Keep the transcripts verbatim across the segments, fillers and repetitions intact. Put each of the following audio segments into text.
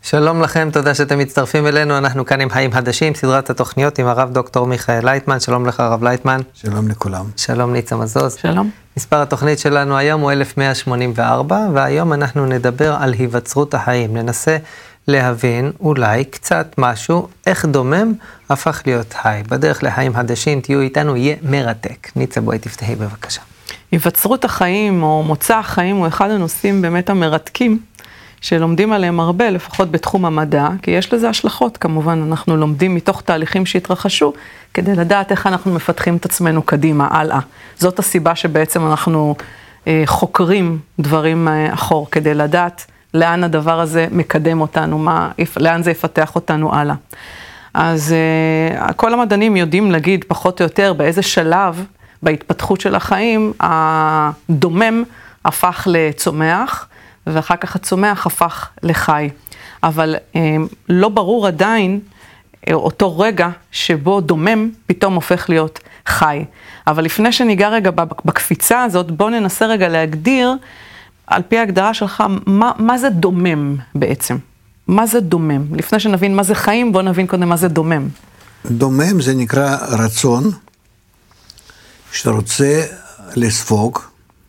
שלום לכם, תודה שאתם מצטרפים אלינו, אנחנו כאן עם חיים חדשים, סדרת התוכניות עם הרב דוקטור מיכאל לייטמן. שלום לך הרב לייטמן. שלום לכולם. שלום ניצה מזוז. שלום. מספר התוכנית שלנו היום הוא אלף מאה שמונים וארבע, והיום אנחנו נדבר על היווצרות החיים. ננסה להבין אולי קצת משהו, איך דומם הפך להיות חי. בדרך לחיים חדשים, תהיו איתנו, יהיה מרתק. ניצה, בואי תפתחי בבקשה. היווצרות החיים או מוצא החיים הוא אחד הנושאים באמת המרתקים, שלומדים עליהם הרבה, לפחות בתחום המדע, כי יש לזה השלכות, כמובן, אנחנו לומדים מתוך תהליכים שהתרחשו, כדי לדעת איך אנחנו מפתחים את עצמנו קדימה, הלאה. זאת הסיבה שבעצם אנחנו אה, חוקרים דברים אה, אחור, כדי לדעת לאן הדבר הזה מקדם אותנו, מה, לאן זה יפתח אותנו הלאה. אז אה, כל המדענים יודעים להגיד פחות או יותר באיזה שלב בהתפתחות של החיים, הדומם הפך לצומח, ואחר כך הצומח הפך לחי. אבל אה, לא ברור עדיין אה, אותו רגע שבו דומם פתאום הופך להיות חי. אבל לפני שניגע רגע בקפיצה הזאת, בוא ננסה רגע להגדיר, על פי ההגדרה שלך, מה, מה זה דומם בעצם? מה זה דומם? לפני שנבין מה זה חיים, בוא נבין קודם מה זה דומם. דומם זה נקרא רצון, שאתה רוצה לספוג,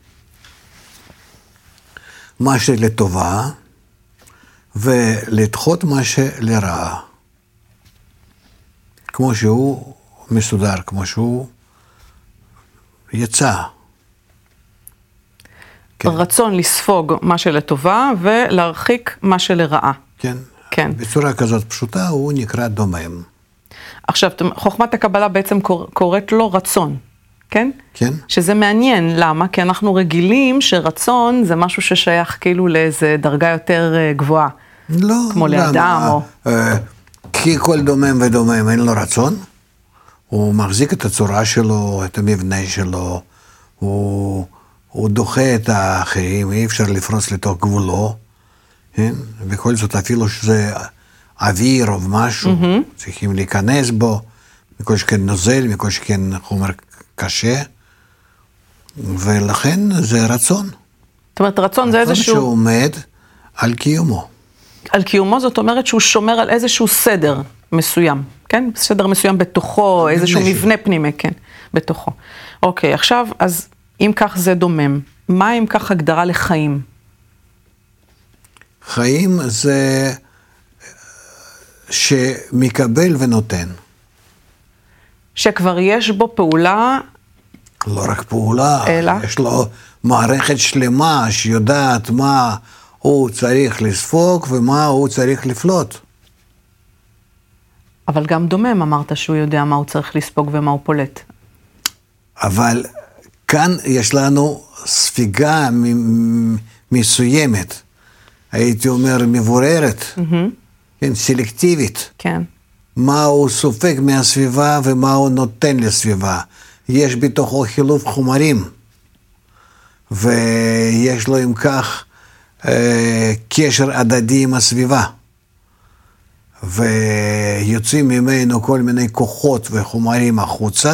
מה שלטובה, ולדחות מה שלרעה. כמו שהוא מסודר, כמו שהוא יצא. כן. רצון לספוג מה שלטובה, ולהרחיק מה שלרעה. כן. כן. בצורה כזאת פשוטה, הוא נקרא דומם. עכשיו, חוכמת הקבלה בעצם קוראת לו רצון. כן? כן. שזה מעניין, למה? כי אנחנו רגילים שרצון זה משהו ששייך כאילו לאיזה דרגה יותר גבוהה. לא. כמו לאדם או... אה, כי כל דומם ודומם אין לו רצון, הוא מחזיק את הצורה שלו, את המבנה שלו, הוא, הוא דוחה את האחרים, אי אפשר לפרוס לתוך גבולו, כן? בכל זאת אפילו שזה אוויר או משהו, mm-hmm. צריכים להיכנס בו, מכל שכן נוזל, מכל שכן חומר קשה, ולכן זה רצון. זאת אומרת, רצון זה איזשהו... רצון שעומד על קיומו. על קיומו זאת אומרת שהוא שומר על איזשהו סדר מסוים, כן? סדר מסוים בתוכו, איזשהו מבנה פנימי, כן, בתוכו. אוקיי, עכשיו, אז אם כך זה דומם, מה אם כך הגדרה לחיים? חיים זה שמקבל ונותן. שכבר יש בו פעולה... לא רק פעולה, אלא? יש לו מערכת שלמה שיודעת מה הוא צריך לספוג ומה הוא צריך לפלוט. אבל גם דומם אמרת שהוא יודע מה הוא צריך לספוג ומה הוא פולט. אבל כאן יש לנו ספיגה מסוימת, הייתי אומר מבוררת, mm-hmm. כן, סלקטיבית. כן. מה הוא סופג מהסביבה ומה הוא נותן לסביבה. יש בתוכו חילוף חומרים, ויש לו עם כך אה, קשר הדדי עם הסביבה, ויוצאים ממנו כל מיני כוחות וחומרים החוצה,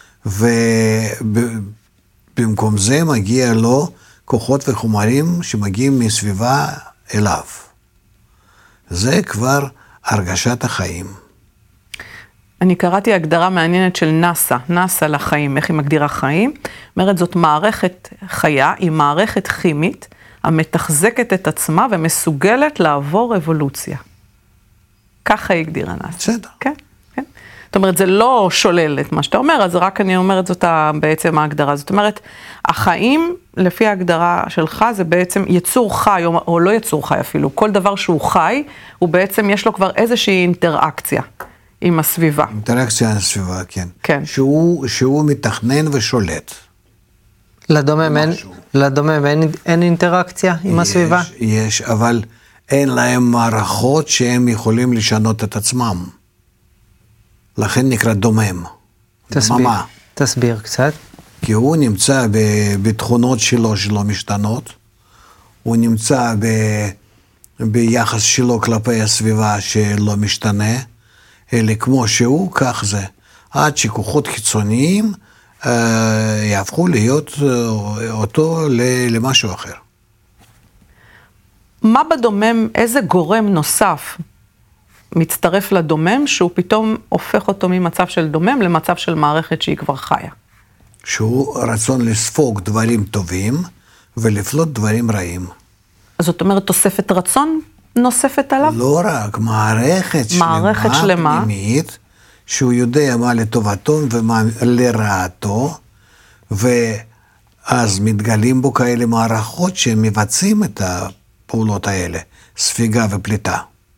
ובמקום זה מגיע לו כוחות וחומרים שמגיעים מסביבה אליו. זה כבר הרגשת החיים. אני קראתי הגדרה מעניינת של נאסא, נאסא לחיים, איך היא מגדירה חיים. אומרת, זאת מערכת חיה, היא מערכת כימית, המתחזקת את עצמה ומסוגלת לעבור אבולוציה. ככה היא הגדירה נאסא. בסדר. כן, כן. זאת אומרת, זה לא שולל את מה שאתה אומר, אז רק אני אומרת זאת בעצם ההגדרה. זאת אומרת, החיים, לפי ההגדרה שלך, זה בעצם יצור חי, או, או לא יצור חי אפילו, כל דבר שהוא חי, הוא בעצם יש לו כבר איזושהי אינטראקציה. עם הסביבה. אינטראקציה עם הסביבה, כן. כן. שהוא, שהוא מתכנן ושולט. לדומם אין, לדומם אין, אין אינטראקציה עם יש, הסביבה? יש, אבל אין להם מערכות שהם יכולים לשנות את עצמם. לכן נקרא דומם. תסביר, דממה. תסביר קצת. כי הוא נמצא בתכונות שלו שלא משתנות, הוא נמצא ב, ביחס שלו כלפי הסביבה שלא משתנה, אלא כמו שהוא, כך זה. עד שכוחות חיצוניים אה, יהפכו להיות אותו למשהו אחר. מה בדומם, איזה גורם נוסף מצטרף לדומם, שהוא פתאום הופך אותו ממצב של דומם למצב של מערכת שהיא כבר חיה? שהוא רצון לספוג דברים טובים ולפלוט דברים רעים. אז זאת אומרת, תוספת רצון נוספת עליו? לא רק, מערכת, מערכת שלמה, שלמה, פנימית, שהוא יודע מה לטובתו ומה לרעתו, ואז מתגלים בו כאלה מערכות שמבצעים את הפעולות האלה, ספיגה ופליטה.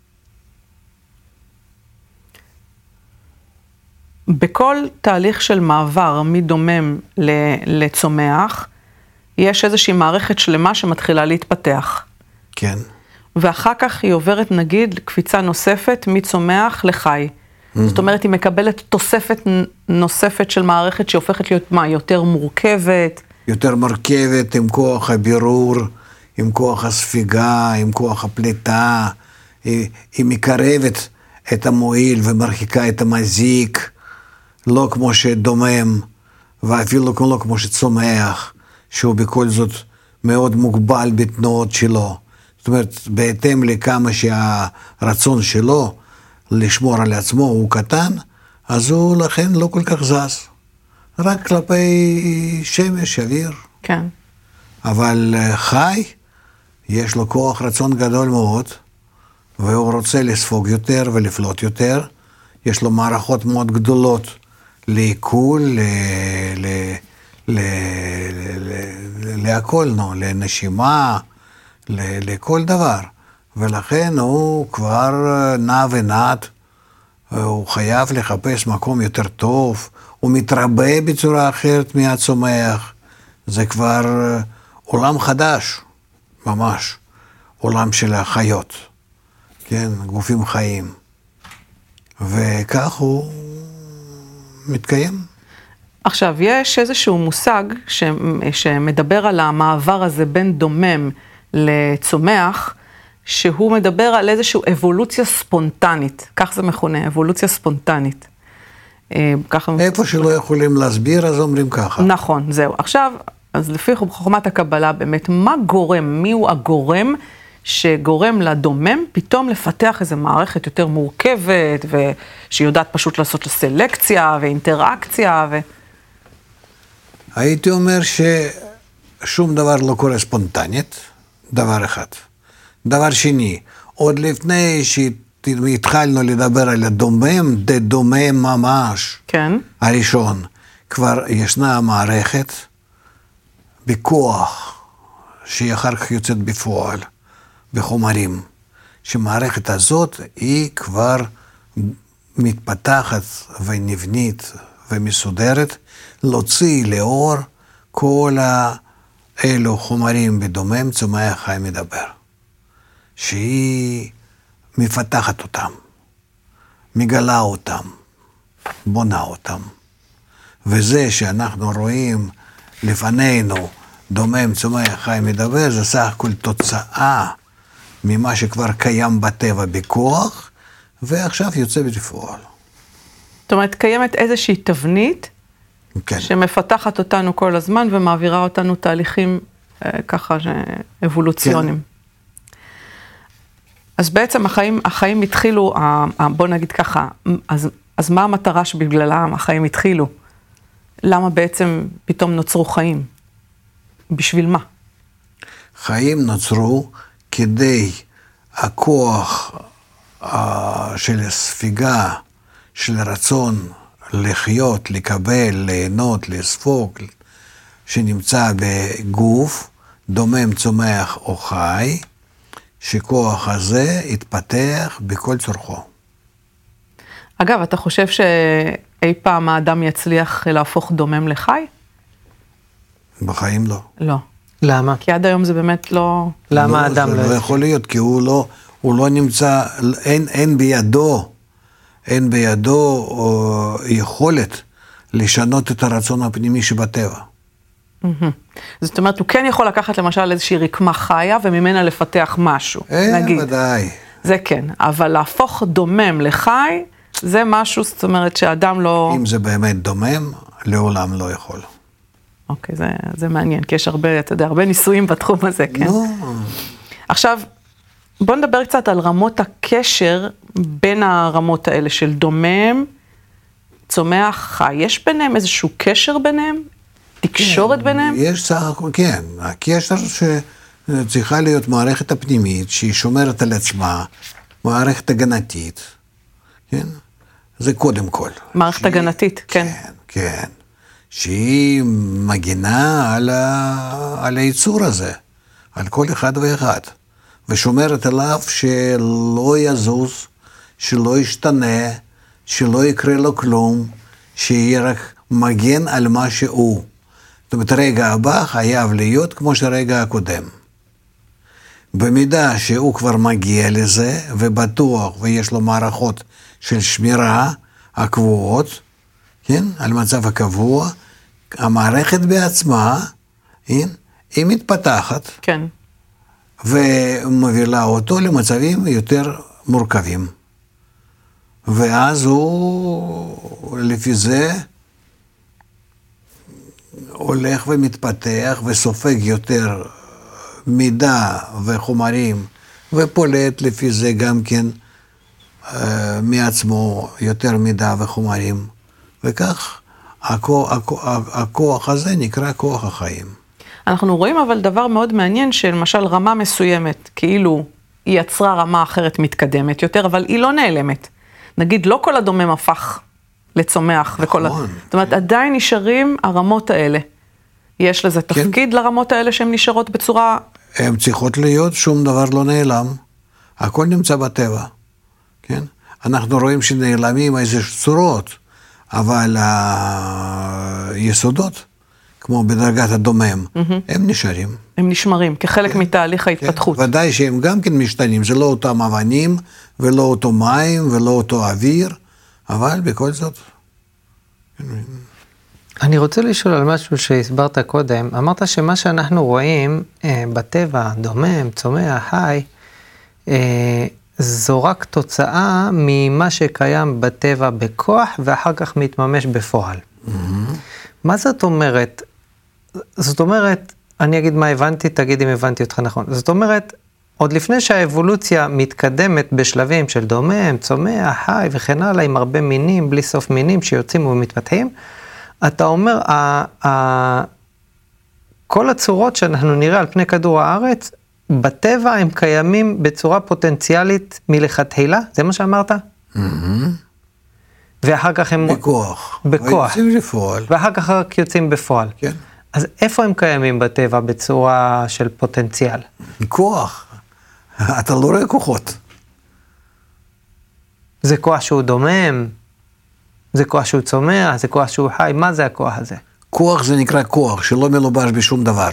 בכל תהליך של מעבר מדומם לצומח, יש איזושהי מערכת שלמה שמתחילה להתפתח. כן. ואחר כך היא עוברת, נגיד, קפיצה נוספת מצומח לחי. Mm-hmm. זאת אומרת, היא מקבלת תוספת נוספת של מערכת שהופכת להיות מה? יותר מורכבת. יותר מורכבת, עם כוח הבירור, עם כוח הספיגה, עם כוח הפליטה. היא, היא מקרבת את המועיל ומרחיקה את המזיק. לא כמו שדומם, ואפילו לא כמו שצומח, שהוא בכל זאת מאוד מוגבל בתנועות שלו. זאת אומרת, בהתאם לכמה שהרצון שלו לשמור על עצמו הוא קטן, אז הוא לכן לא כל כך זז. רק כלפי שמש, אוויר. כן. אבל חי, יש לו כוח רצון גדול מאוד, והוא רוצה לספוג יותר ולפלוט יותר. יש לו מערכות מאוד גדולות לעיכול, ל... ל... ל... ל... להכל, נו, לנשימה, ל... לכל דבר. ולכן הוא כבר נע ונד, הוא חייב לחפש מקום יותר טוב, הוא מתרבה בצורה אחרת מהצומח. זה כבר עולם חדש, ממש, עולם של החיות, כן, גופים חיים. וכך הוא מתקיים. עכשיו, יש איזשהו מושג ש... שמדבר על המעבר הזה בין דומם לצומח, שהוא מדבר על איזושהי אבולוציה ספונטנית, כך זה מכונה, אבולוציה ספונטנית. ככה... איפה שלא יכולים להסביר, אז אומרים ככה. נכון, זהו. עכשיו, אז לפי חוכמת הקבלה, באמת, מה גורם, מי הוא הגורם שגורם לדומם פתאום לפתח איזו מערכת יותר מורכבת, ושיודעת פשוט לעשות סלקציה ואינטראקציה ו... הייתי אומר ששום דבר לא קורה ספונטנית, דבר אחד. דבר שני, עוד לפני שהתחלנו לדבר על הדומם, דה דומם ממש, כן. הראשון, כבר ישנה מערכת בכוח, שהיא אחר כך יוצאת בפועל, בחומרים, שמערכת הזאת היא כבר מתפתחת ונבנית ומסודרת, להוציא לאור כל האלו חומרים בדומם, צומח חי מדבר. שהיא מפתחת אותם, מגלה אותם, בונה אותם. וזה שאנחנו רואים לפנינו דומם, צומח, חי מדבר, זה סך הכל תוצאה ממה שכבר קיים בטבע בכוח, ועכשיו יוצא בפועל. זאת אומרת, קיימת איזושהי תבנית, כן. שמפתחת אותנו כל הזמן ומעבירה אותנו תהליכים אה, ככה אבולוציוניים. כן. אז בעצם החיים, החיים התחילו, בוא נגיד ככה, אז, אז מה המטרה שבגללה החיים התחילו? למה בעצם פתאום נוצרו חיים? בשביל מה? חיים נוצרו כדי הכוח של הספיגה, של רצון לחיות, לקבל, ליהנות, לספוג, שנמצא בגוף, דומם, צומח או חי, שכוח הזה יתפתח בכל צורכו. אגב, אתה חושב שאי פעם האדם יצליח להפוך דומם לחי? בחיים לא. לא. למה? כי עד היום זה באמת לא... למה לא, האדם זה לא... לא יכול להיות, כי הוא לא, הוא לא נמצא, אין, אין בידו, אין בידו או, יכולת לשנות את הרצון הפנימי שבטבע. זאת אומרת, הוא כן יכול לקחת למשל איזושהי רקמה חיה וממנה לפתח משהו, אה, נגיד. ודאי. זה כן, אבל להפוך דומם לחי, זה משהו, זאת אומרת שהאדם לא... אם זה באמת דומם, לעולם לא יכול. אוקיי, זה, זה מעניין, כי יש הרבה, אתה יודע, הרבה ניסויים בתחום הזה, כן? לא. עכשיו, בוא נדבר קצת על רמות הקשר בין הרמות האלה של דומם, צומח, חי. יש ביניהם איזשהו קשר ביניהם? תקשורת כן, ביניהם? יש סך הכל, כן. הקשר שצריכה להיות מערכת הפנימית, שהיא שומרת על עצמה, מערכת הגנתית, כן? זה קודם כל. מערכת שהיא, הגנתית, כן. כן, כן. שהיא מגינה על, ה, על היצור הזה, על כל אחד ואחד, ושומרת עליו שלא יזוז, שלא ישתנה, שלא יקרה לו כלום, שיהיה רק מגן על מה שהוא. זאת אומרת, הרגע הבא חייב להיות כמו שהרגע הקודם. במידה שהוא כבר מגיע לזה, ובטוח, ויש לו מערכות של שמירה הקבועות, כן? על מצב הקבוע, המערכת בעצמה, כן? היא מתפתחת, כן. ומובילה אותו למצבים יותר מורכבים. ואז הוא, לפי זה, הולך ומתפתח וסופג יותר מידע וחומרים, ופולט לפי זה גם כן אה, מעצמו יותר מידע וחומרים. וכך הכוח, הכוח, הכוח הזה נקרא כוח החיים. אנחנו רואים אבל דבר מאוד מעניין, שלמשל רמה מסוימת, כאילו היא יצרה רמה אחרת מתקדמת יותר, אבל היא לא נעלמת. נגיד, לא כל הדומם הפך לצומח. נכון. וכל... זאת אומרת, עדיין נשארים הרמות האלה. יש לזה כן. תפקיד לרמות האלה שהן נשארות בצורה... הן צריכות להיות, שום דבר לא נעלם. הכל נמצא בטבע. כן? אנחנו רואים שנעלמים איזה צורות, אבל היסודות, כמו בדרגת הדומם, mm-hmm. הם נשארים. הם נשמרים, כחלק כן. מתהליך ההתפתחות. כן. ודאי שהם גם כן משתנים, זה לא אותם אבנים, ולא אותו מים, ולא אותו אוויר, אבל בכל זאת... אני רוצה לשאול על משהו שהסברת קודם. אמרת שמה שאנחנו רואים אה, בטבע, דומם, צומח, חי, אה, זו רק תוצאה ממה שקיים בטבע בכוח, ואחר כך מתממש בפועל. Mm-hmm. מה זאת אומרת? זאת אומרת, אני אגיד מה הבנתי, תגיד אם הבנתי אותך נכון. זאת אומרת, עוד לפני שהאבולוציה מתקדמת בשלבים של דומם, צומח, חי וכן הלאה, עם הרבה מינים, בלי סוף מינים שיוצאים ומתפתחים, אתה אומר, ה- ה- כל הצורות שאנחנו נראה על פני כדור הארץ, בטבע הם קיימים בצורה פוטנציאלית מלכתחילה? זה מה שאמרת? Mm-hmm. ואחר כך הם... בכוח. בכוח. ויוצאים בפועל. ואחר כך רק יוצאים בפועל. כן. אז איפה הם קיימים בטבע בצורה של פוטנציאל? כוח. אתה לא רואה כוחות. זה כוח שהוא דומם, זה כוח שהוא צומח, זה כוח שהוא חי, מה זה הכוח הזה? כוח זה נקרא כוח, שלא מלובש בשום דבר.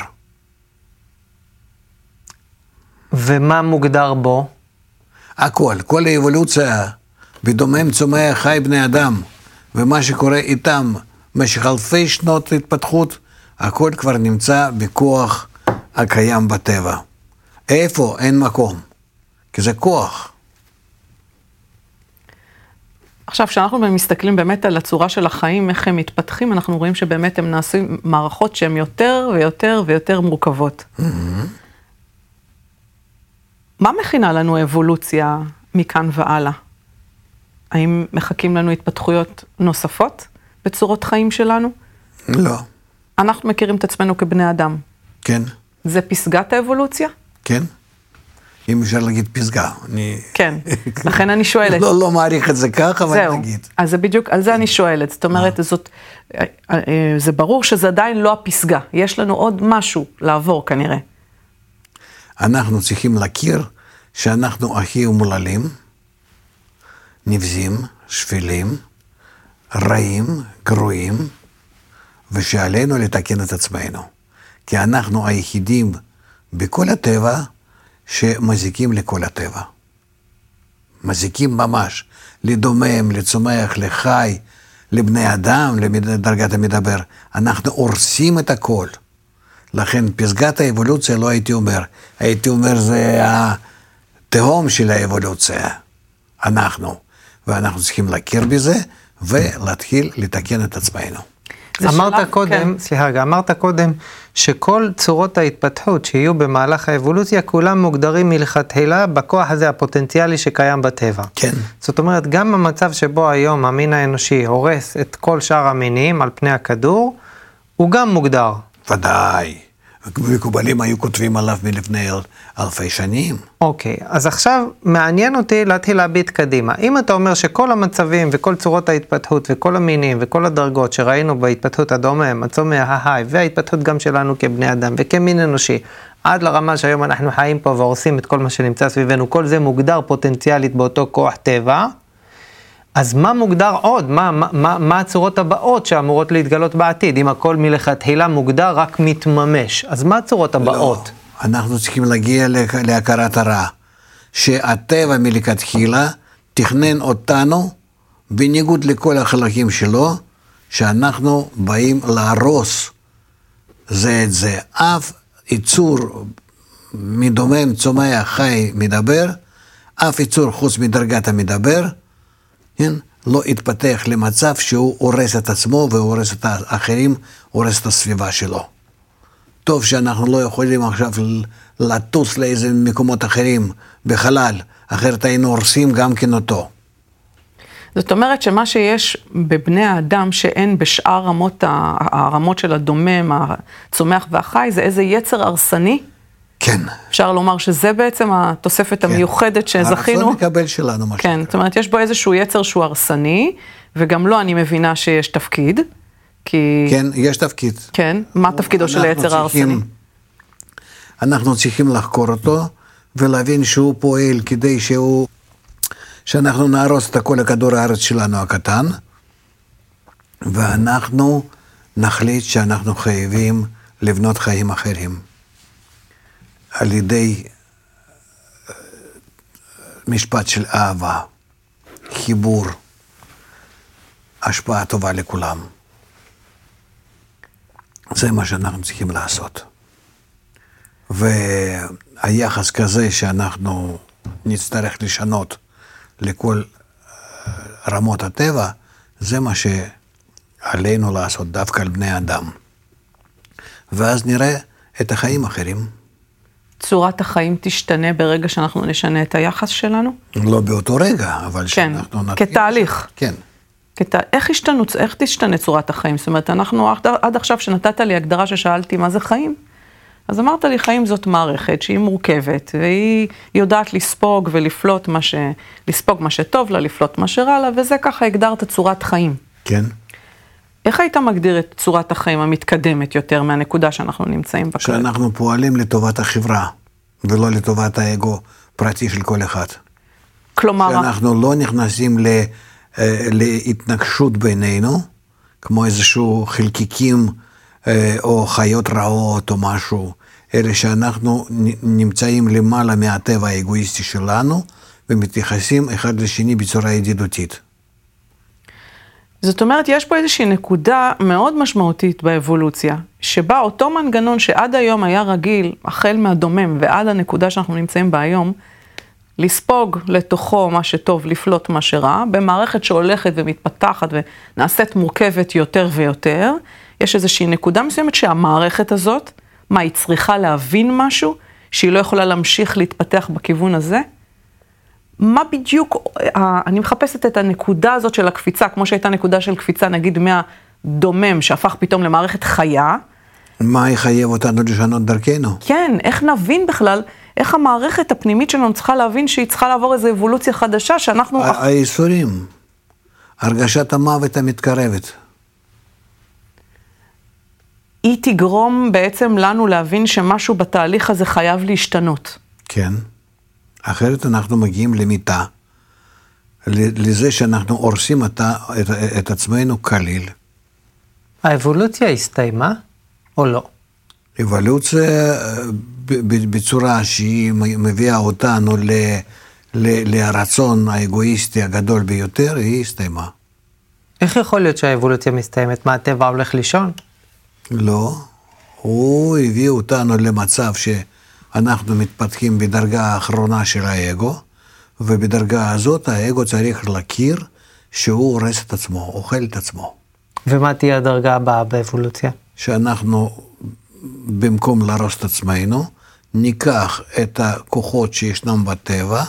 ומה מוגדר בו? הכל, כל האבולוציה, בדומם צומח חי בני אדם, ומה שקורה איתם, במשך אלפי שנות התפתחות, הכל כבר נמצא בכוח הקיים בטבע. איפה? אין מקום. כי זה כוח. עכשיו, כשאנחנו מסתכלים באמת על הצורה של החיים, איך הם מתפתחים, אנחנו רואים שבאמת הם נעשים מערכות שהן יותר ויותר ויותר מורכבות. Mm-hmm. מה מכינה לנו אבולוציה מכאן והלאה? האם מחכים לנו התפתחויות נוספות בצורות חיים שלנו? לא. אנחנו מכירים את עצמנו כבני אדם. כן. זה פסגת האבולוציה? כן. אם אפשר להגיד פסגה. אני... כן, לכן אני שואלת. לא, לא מעריך את זה כך, אבל זהו. נגיד. אז זה בדיוק, על זה אני שואלת. זאת אומרת, זאת, זה ברור שזה עדיין לא הפסגה. יש לנו עוד משהו לעבור כנראה. אנחנו צריכים להכיר שאנחנו הכי אומללים, נבזים, שפלים, רעים, גרועים, ושעלינו לתקן את עצמנו. כי אנחנו היחידים בכל הטבע שמזיקים לכל הטבע. מזיקים ממש, לדומם, לצומח, לחי, לבני אדם, לדרגת המדבר. אנחנו הורסים את הכל. לכן פסגת האבולוציה לא הייתי אומר. הייתי אומר זה התהום של האבולוציה. אנחנו. ואנחנו צריכים להכיר בזה ולהתחיל לתקן את עצמנו. אמרת שלב, קודם, כן. סליחה רגע, אמרת קודם שכל צורות ההתפתחות שיהיו במהלך האבולוציה, כולם מוגדרים מלכתחילה בכוח הזה הפוטנציאלי שקיים בטבע. כן. זאת אומרת, גם המצב שבו היום המין האנושי הורס את כל שאר המינים על פני הכדור, הוא גם מוגדר. ודאי. מקובלים היו כותבים עליו מלפני אלפי שנים. אוקיי, אז עכשיו מעניין אותי להתחיל להביט קדימה. אם אתה אומר שכל המצבים וכל צורות ההתפתחות וכל המינים וכל הדרגות שראינו בהתפתחות הדומם, הצומח, ההי, וההתפתחות גם שלנו כבני אדם וכמין אנושי, עד לרמה שהיום אנחנו חיים פה והורסים את כל מה שנמצא סביבנו, כל זה מוגדר פוטנציאלית באותו כוח טבע, אז מה מוגדר עוד? מה, מה, מה, מה הצורות הבאות שאמורות להתגלות בעתיד? אם הכל מלכתחילה מוגדר רק מתממש, אז מה הצורות הבאות? לא, אנחנו צריכים להגיע להכרת הרע, שהטבע מלכתחילה תכנן אותנו, בניגוד לכל החלקים שלו, שאנחנו באים להרוס זה את זה. אף יצור מדומם, צומח, חי, מדבר, אף יצור חוץ מדרגת המדבר, כן? לא יתפתח למצב שהוא הורס את עצמו והורס את האחרים, הורס את הסביבה שלו. טוב שאנחנו לא יכולים עכשיו לטוס לאיזה מקומות אחרים בחלל, אחרת היינו הורסים גם כן אותו. זאת אומרת שמה שיש בבני האדם שאין בשאר רמות, הרמות של הדומם, הצומח והחי, זה איזה יצר הרסני? כן. אפשר לומר שזה בעצם התוספת כן. המיוחדת שזכינו. הרצון לקבל שלנו משהו. כן, זאת אומרת, יש בו איזשהו יצר שהוא הרסני, וגם לא אני מבינה שיש תפקיד, כי... כן, יש תפקיד. כן, מה תפקידו של היצר ההרסני? אנחנו צריכים לחקור אותו, ולהבין שהוא פועל כדי שהוא... שאנחנו נהרוס את כל הכדור הארץ שלנו הקטן, ואנחנו נחליט שאנחנו חייבים לבנות חיים אחרים. על ידי משפט של אהבה, חיבור, השפעה טובה לכולם. זה מה שאנחנו צריכים לעשות. והיחס כזה שאנחנו נצטרך לשנות לכל רמות הטבע, זה מה שעלינו לעשות דווקא על בני אדם. ואז נראה את החיים האחרים. צורת החיים תשתנה ברגע שאנחנו נשנה את היחס שלנו? לא באותו רגע, אבל כן, שאנחנו... נתאים, כתהליך. כן. כת... איך, השתנו, איך תשתנה צורת החיים? זאת אומרת, אנחנו עד עכשיו שנתת לי הגדרה ששאלתי מה זה חיים, אז אמרת לי, חיים זאת מערכת שהיא מורכבת, והיא יודעת לספוג ולפלוט מה ש... לספוג מה שטוב לה, לפלוט מה שרע לה, וזה ככה הגדרת צורת חיים. כן. איך היית מגדיר את צורת החיים המתקדמת יותר מהנקודה שאנחנו נמצאים בה? שאנחנו פועלים לטובת החברה, ולא לטובת האגו פרטי של כל אחד. כלומר... שאנחנו לא נכנסים ל... להתנגשות בינינו, כמו איזשהו חלקיקים או חיות רעות או משהו, אלא שאנחנו נמצאים למעלה מהטבע האגואיסטי שלנו, ומתייחסים אחד לשני בצורה ידידותית. זאת אומרת, יש פה איזושהי נקודה מאוד משמעותית באבולוציה, שבה אותו מנגנון שעד היום היה רגיל, החל מהדומם ועד הנקודה שאנחנו נמצאים בה היום, לספוג לתוכו מה שטוב, לפלוט מה שרע, במערכת שהולכת ומתפתחת ונעשית מורכבת יותר ויותר, יש איזושהי נקודה מסוימת שהמערכת הזאת, מה, היא צריכה להבין משהו, שהיא לא יכולה להמשיך להתפתח בכיוון הזה? מה בדיוק, אני מחפשת את הנקודה הזאת של הקפיצה, כמו שהייתה נקודה של קפיצה, נגיד מהדומם, שהפך פתאום למערכת חיה. מה יחייב אותנו לשנות דרכנו? כן, איך נבין בכלל, איך המערכת הפנימית שלנו צריכה להבין שהיא צריכה לעבור איזו אבולוציה חדשה, שאנחנו... היסורים, הרגשת המוות המתקרבת. היא תגרום בעצם לנו להבין שמשהו בתהליך הזה חייב להשתנות. כן. אחרת אנחנו מגיעים למיטה, לזה שאנחנו הורסים את, את, את עצמנו כליל. האבולוציה הסתיימה או לא? אבולוציה בצורה שהיא מביאה אותנו ל, ל, לרצון האגואיסטי הגדול ביותר, היא הסתיימה. איך יכול להיות שהאבולוציה מסתיימת? מה, הטבע הולך לישון? לא, הוא הביא אותנו למצב ש... אנחנו מתפתחים בדרגה האחרונה של האגו, ובדרגה הזאת האגו צריך להכיר שהוא הורס את עצמו, אוכל את עצמו. ומה תהיה הדרגה הבאה באבולוציה? שאנחנו, במקום להרוס את עצמנו, ניקח את הכוחות שישנם בטבע,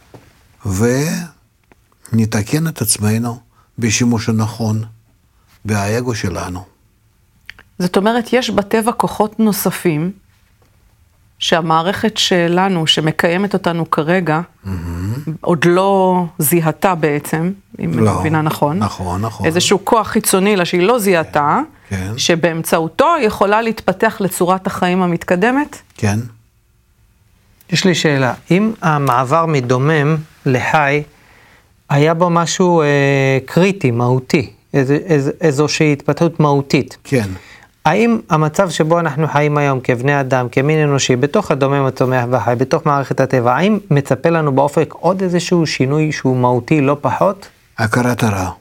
ונתקן את עצמנו בשימוש הנכון, באגו שלנו. זאת אומרת, יש בטבע כוחות נוספים, שהמערכת שלנו, שמקיימת אותנו כרגע, mm-hmm. עוד לא זיהתה בעצם, אם לא, אני מבינה נכון. נכון, נכון. איזשהו כוח חיצוני לה שהיא לא זיהתה, כן. שבאמצעותו יכולה להתפתח לצורת החיים המתקדמת? כן. יש לי שאלה, אם המעבר מדומם לחי, היה בו משהו אה, קריטי, מהותי, איז, איז, איזושהי התפתחות מהותית. כן. האם המצב שבו אנחנו חיים היום כבני אדם, כמין אנושי, בתוך הדומם הצומח והחי, בתוך מערכת הטבע, האם מצפה לנו באופק עוד איזשהו שינוי שהוא מהותי לא פחות? הכרת הרע.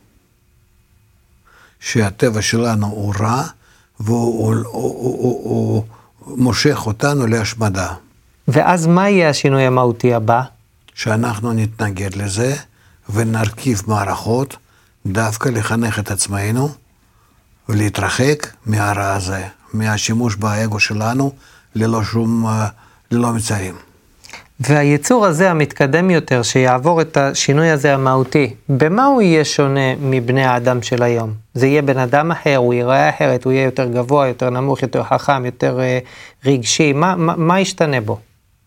שהטבע שלנו הוא רע, והוא הוא, הוא, הוא, הוא, הוא מושך אותנו להשמדה. ואז מה יהיה השינוי המהותי הבא? שאנחנו נתנגד לזה, ונרכיב מערכות, דווקא לחנך את עצמנו, ולהתרחק מהרע הזה, מהשימוש באגו שלנו, ללא שום, ללא מצרים. והיצור הזה המתקדם יותר, שיעבור את השינוי הזה המהותי, במה הוא יהיה שונה מבני האדם של היום? זה יהיה בן אדם אחר, הוא ייראה אחרת, הוא יהיה יותר גבוה, יותר נמוך, יותר חכם, יותר uh, רגשי, מה, מה, מה ישתנה בו?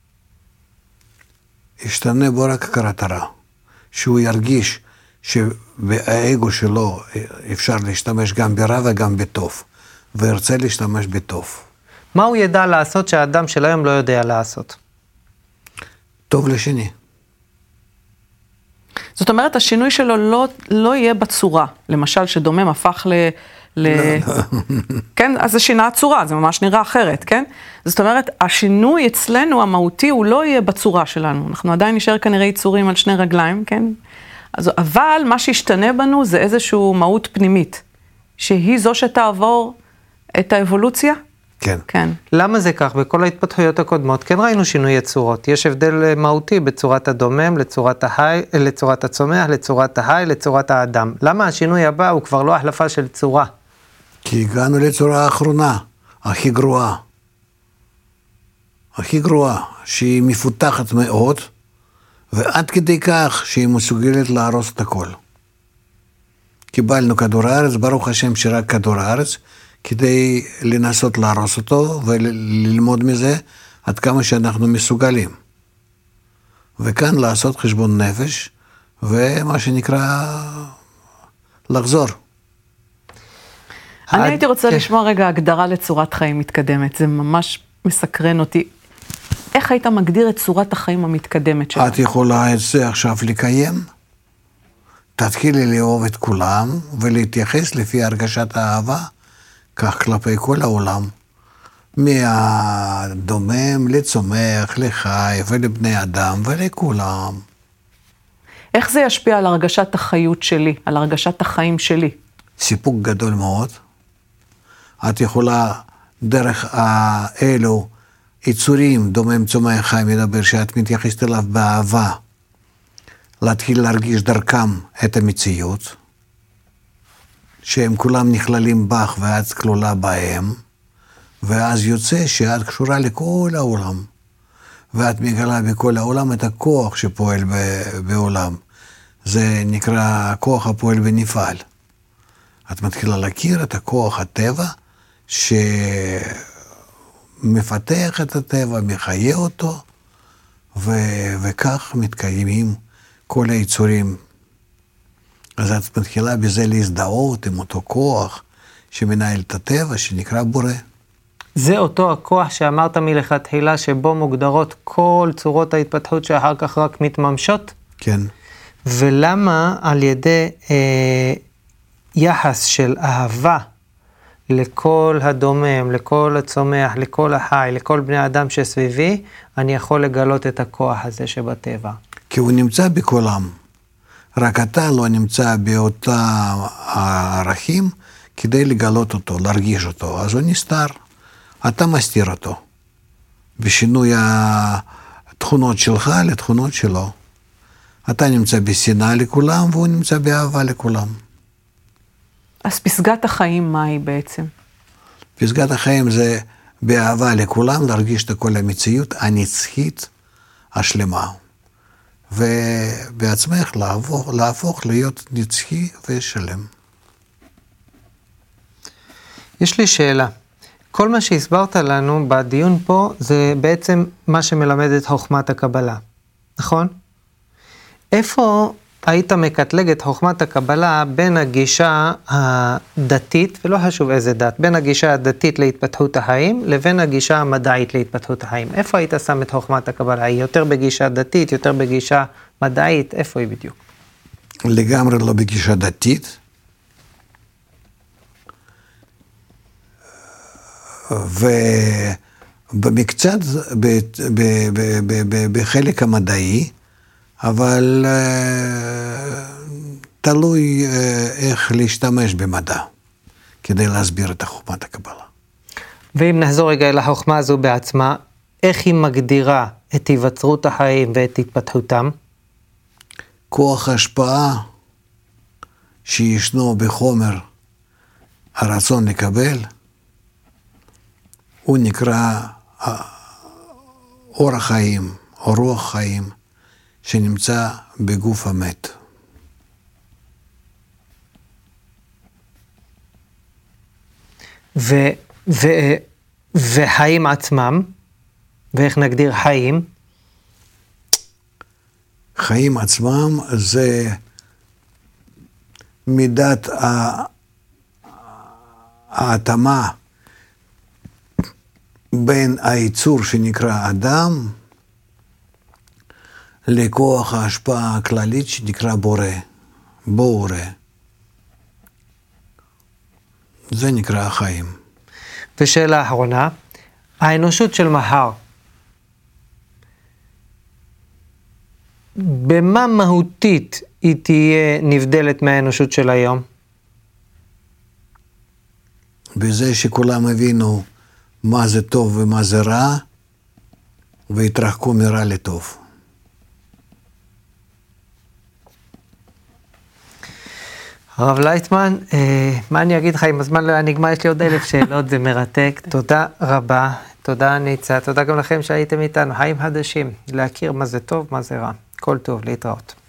ישתנה בו רק הכרת הרע, שהוא ירגיש שבאגו שלו אפשר להשתמש גם ברע וגם בטוב, וירצה להשתמש בטוב. מה הוא ידע לעשות שהאדם של היום לא יודע לעשות? טוב לשני. זאת אומרת, השינוי שלו לא, לא יהיה בצורה. למשל, שדומם הפך ל... ל... לא, לא. כן, אז זה שינה הצורה, זה ממש נראה אחרת, כן? זאת אומרת, השינוי אצלנו, המהותי, הוא לא יהיה בצורה שלנו. אנחנו עדיין נשאר כנראה יצורים על שני רגליים, כן? אז, אבל מה שישתנה בנו זה איזשהו מהות פנימית, שהיא זו שתעבור את האבולוציה? כן. כן. למה זה כך? בכל ההתפתחויות הקודמות כן ראינו שינוי יצורות. יש הבדל מהותי בצורת הדומם, לצורת החי, לצורת הצומח, לצורת החי, לצורת האדם. למה השינוי הבא הוא כבר לא החלפה של צורה? כי הגענו לצורה האחרונה, הכי גרועה. הכי גרועה, שהיא מפותחת מאוד, ועד כדי כך שהיא מסוגלת להרוס את הכל. קיבלנו כדור הארץ, ברוך השם שרק כדור הארץ, כדי לנסות להרוס אותו וללמוד מזה עד כמה שאנחנו מסוגלים. וכאן לעשות חשבון נפש, ומה שנקרא לחזור. אני הייתי רוצה לשמוע רגע הגדרה לצורת חיים מתקדמת, זה ממש מסקרן אותי. איך היית מגדיר את צורת החיים המתקדמת שלך? את יכולה את זה עכשיו לקיים? תתחילי לאהוב את כולם ולהתייחס לפי הרגשת האהבה, כך כלפי כל העולם, מהדומם לצומח, לחי ולבני אדם ולכולם. איך זה ישפיע על הרגשת החיות שלי, על הרגשת החיים שלי? סיפוק גדול מאוד. את יכולה דרך האלו יצורים, דומם צומח חי מדבר, שאת מתייחסת אליו באהבה, להתחיל להרגיש דרכם את המציאות, שהם כולם נכללים בך ואת כלולה בהם, ואז יוצא שאת קשורה לכל העולם, ואת מגלה בכל העולם את הכוח שפועל בעולם. זה נקרא כוח הפועל בנפעל. את מתחילה להכיר את הכוח הטבע, שמפתח את הטבע, מחיה אותו, ו- וכך מתקיימים כל היצורים. אז את מתחילה בזה להזדהות עם אותו כוח שמנהל את הטבע, שנקרא בורא. זה אותו הכוח שאמרת מלכתחילה, שבו מוגדרות כל צורות ההתפתחות שאחר כך רק מתממשות? כן. ולמה על ידי אה, יחס של אהבה לכל הדומם, לכל הצומח, לכל החי, לכל בני אדם שסביבי, אני יכול לגלות את הכוח הזה שבטבע? כי הוא נמצא בכולם. רק אתה לא נמצא באותה הערכים כדי לגלות אותו, להרגיש אותו. אז הוא נסתר. אתה מסתיר אותו. בשינוי התכונות שלך לתכונות שלו. אתה נמצא בשנאה לכולם והוא נמצא באהבה לכולם. אז פסגת החיים, מה היא בעצם? פסגת החיים זה באהבה לכולם, להרגיש את כל המציאות הנצחית השלמה. ובעצמך להפוך, להפוך להיות נצחי ושלם. יש לי שאלה. כל מה שהסברת לנו בדיון פה, זה בעצם מה שמלמד את חוכמת הקבלה, נכון? איפה היית מקטלג את חוכמת הקבלה בין הגישה הדתית, ולא חשוב איזה דת, בין הגישה הדתית להתפתחות החיים, לבין הגישה המדעית להתפתחות החיים? איפה היית שם את חוכמת הקבלה? היא יותר בגישה דתית, יותר בגישה מדעית? איפה היא בדיוק? לגמרי לא בגישה דתית. ובמקצת, בחלק המדעי, אבל תלוי איך להשתמש במדע, כדי להסביר את חוכמת הקבלה. ואם נחזור רגע אל החוכמה הזו בעצמה, איך היא מגדירה את היווצרות החיים ואת התפתחותם? כוח ההשפעה שישנו בחומר הרצון לקבל, הוא נקרא אור החיים, או רוח חיים, שנמצא בגוף המת. ו, ו, וחיים עצמם, ואיך נגדיר חיים? חיים עצמם זה מידת ההתאמה בין היצור שנקרא אדם, לכוח ההשפעה הכללית שנקרא בורא, בורא. זה נקרא החיים. ושאלה אחרונה, האנושות של מחר, במה מהותית היא תהיה נבדלת מהאנושות של היום? בזה שכולם הבינו מה זה טוב ומה זה רע, והתרחקו מרע לטוב. הרב לייטמן, אה, מה אני אגיד לך, אם הזמן לא היה נגמר, יש לי עוד אלף שאלות, זה מרתק. תודה רבה, תודה ניצה, תודה גם לכם שהייתם איתנו, חיים חדשים, להכיר מה זה טוב, מה זה רע. כל טוב, להתראות.